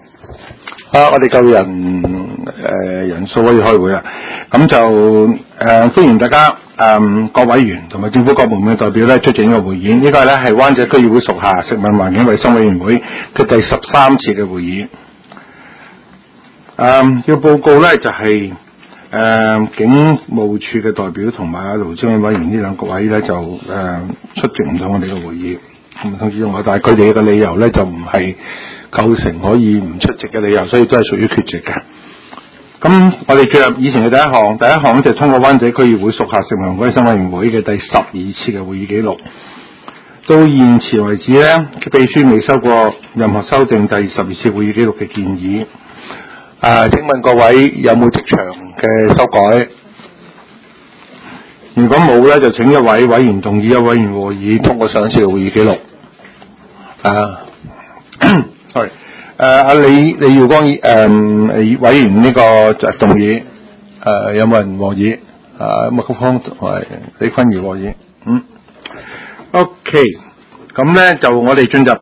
我哋夠人數可以開會啦。咁就歡迎大家各委員同埋政府各部門嘅代表咧出席呢個會議。呢個咧係灣仔區議會屬下食物環境衞生委員會嘅第13次嘅會議。要報告咧就係、警務處嘅代表同埋勞資委員呢兩個位咧就出席唔到我哋嘅會議，咁通知我，但係佢哋嘅理由咧就唔係構成可以唔出席嘅理由，所以都係屬於缺席嘅。咁我哋進入以前嘅第一項咧就通過灣仔區議會屬下食物衞生委員會嘅第12次嘅會議記錄。到現時為止咧，秘書未收過任何修訂第12次會議記錄嘅建議。請問各位有冇即場嘅修改？如果冇咧，就請一位委員動議，一位委員和議通過上一次嘅會議記錄。sorry， 李耀光委員呢個動議，有冇人和議？麥國芳同埋李坤儀和議。OK， 咁咧就我哋進入